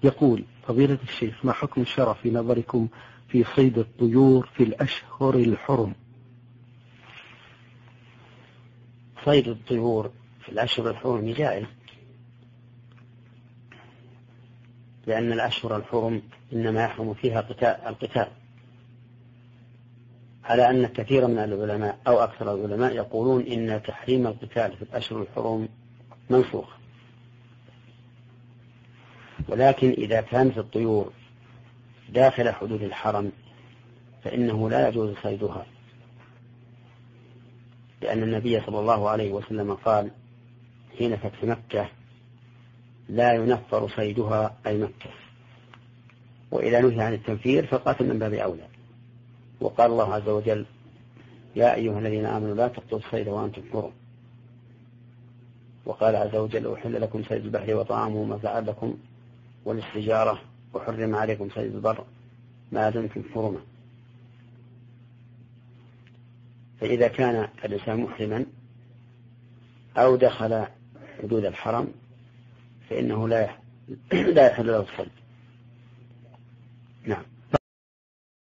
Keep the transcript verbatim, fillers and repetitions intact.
يقول: فضيلة الشيخ، ما حكم الشرع في نظركم في صيد الطيور في الأشهر الحرم؟ صيد الطيور في الأشهر الحرم جائز، لأن الأشهر الحرم إنما يحرم فيها القتال، على أن كثير من العلماء أو أكثر العلماء يقولون إن تحريم القتال في الأشهر الحرم منسوخ. ولكن إذا كانت الطيور داخل حدود الحرم فإنه لا يجوز صيدها، لأن النبي صلى الله عليه وسلم قال حين فتح مكة: لا ينفر صيدها أي مكة، وإذا نهي عن التنفير فقاتل من باب أولى. وقال الله عز وجل: يا أيها الذين آمنوا لا تقتلوا الصيد وأنتم حرم. وقال عز وجل: أحل لكم صيد البحر وطعامه متاعا لكم والاستجارة، وحرم عليكم صيد البر ما دمتم حرما. فإذا كان الإنسان محرما أو دخل حدود الحرم فإنه لا لا يحل له الصيد. نعم.